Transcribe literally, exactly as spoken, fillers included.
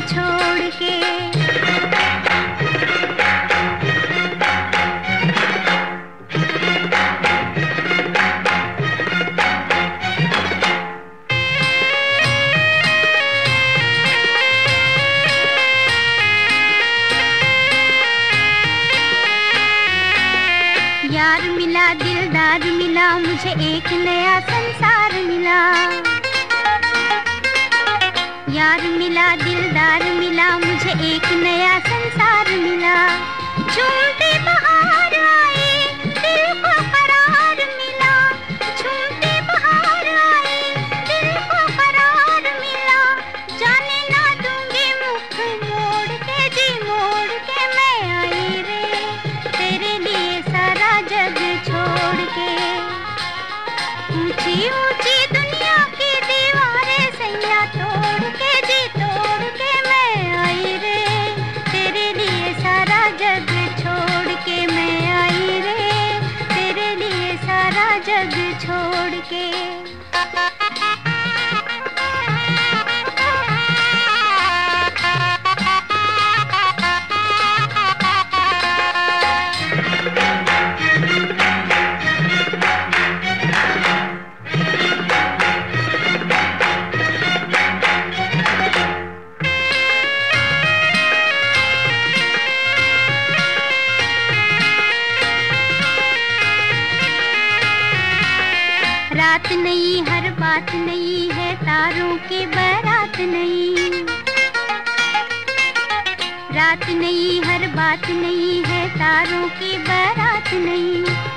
छोड़ के। यार मिला, दिलदार मिला, मुझे एक नया संसार मिला। यार मिला, दिलदार मिला, मुझे एक नया संसार मिला। झूमते बहार आए, दिल को करार मिला। झूमते बहार आए, दिल को करार मिला। जाने ना दूंगी मुख मोड़ के, जी मोड़ के मैं आई रे, तेरे लिए सारा जग छोड़ के। ऊंची ऊंची दुनिया की दीवारें सैया तोड़ के, जी तोड़ के मैं आई रे, तेरे लिए सारा जग छोड़ के मैं आई रे, तेरे लिए सारा जग छोड़ के। रात नई, हर बात नई है, तारों की बारात नई। रात नई, हर बात नई है, तारों की बारात नई।